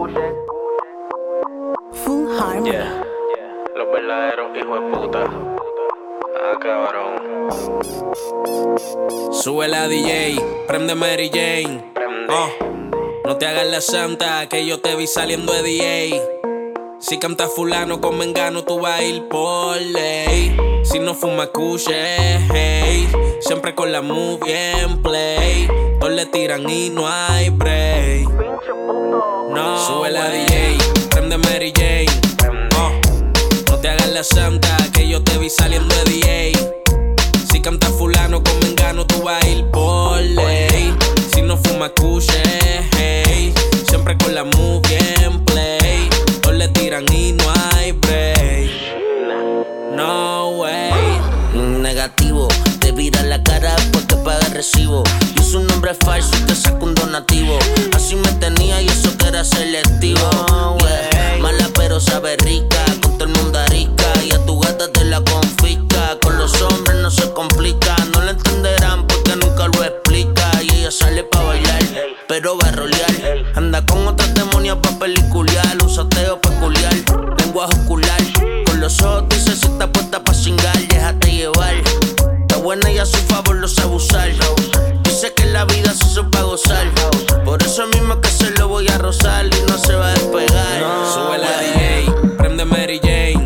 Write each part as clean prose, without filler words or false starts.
Full Harmony. Yeah. Los verdaderos hijos de puta acabaron. Sube la DJ, prende Mary Jane. No te hagas la santa, que yo te vi saliendo de DA. Si canta fulano con mengano, tú vas a ir por ley. Si no fuma cuche, hey. Siempre con la movie en play. Todos le tiran y no hay break. No, sube la DJ, prende Mary Jane. No te hagas la santa, que yo te vi saliendo de DA. Si canta fulano con mengano, tú vas a ir por ley. Si no fuma cuche, hey. Siempre con la movie en play. Todos le tiran y no hay break. No way. Negativo, te vira la cara porque paga el recibo. Y su nombre es falso y te saca un donativo. Así me tenía y eso que era selectivo. Yeah. Mala pero sabe rica, con todo el mundo arica. Y a tu gata te la confisca. Con los hombres no se complica. No lo entenderán porque nunca lo explica. Y ella sale pa' bailar, pero va a rolear. Anda con otras demonias pa' peliculear. Un sateo peculiar, lenguaje ocular. Con los ojos dice si está puesta pa' cingar. Déjate llevar. Está buena y a su favor lo sabe usar. Dice que la vida se hizo pa' gozar. Por eso mismo que se lo voy a rozar y no se va a despegar. No, sube la DJ, prende Mary Jane.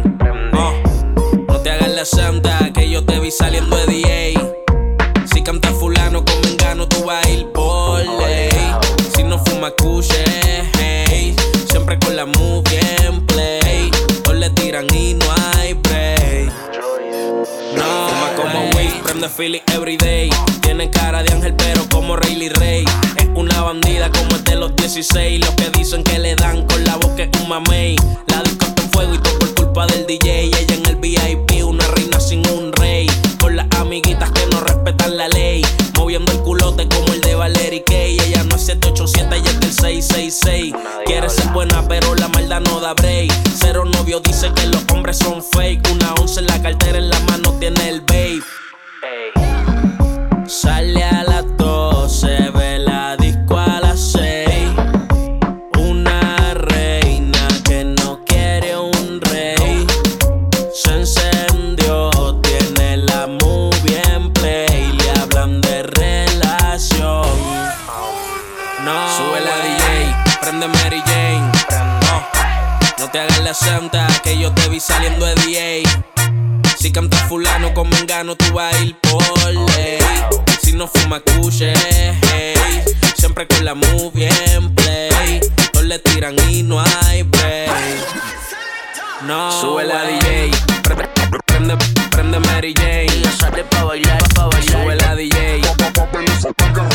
No te hagas la santa, que yo te vi saliendo de DA. Si canta fulano con mengano, tú vas a ir por ley. Si no fuma cuche, hey. Siempre con la movie en play. Todos le tiran y no hay break. No, fuma como Wiz, prende Philly everyday. Tiene cara de ángel pero como Rayleigh Ray. Es una bandida como es de los 16. Los que dicen que le dan con la boca es un mamey. La disco está en fuego y todo por culpa del DJ. Ella en el VIP, una reina sin un rey. Con las amiguitas que no respetan la ley. Moviendo el culote como el de Valerie Kay. Ella no es 787, ella es del 666. Quiere ser buena pero la maldad no da break. Cero novio dice que los hombres son fake. Una 11 en la cartera, en la mano tiene el babe. Sale a las 12, ve la disco a las 6. Una reina que no quiere un rey. Se encendió, tiene la movie en play. Le hablan de relación. No, sube la DJ, prende Mary Jane. No te hagas la santa, que yo te vi saliendo de DA. Si canta fulano con mengano, tú vas a ir por ley. Si no fuma cuche, hey. Siempre con la movie en play. Todos le tiran y no hay break. No, sube la DJ, prende Mary Jane. Ella sale pa' bailar, Sube la DJ.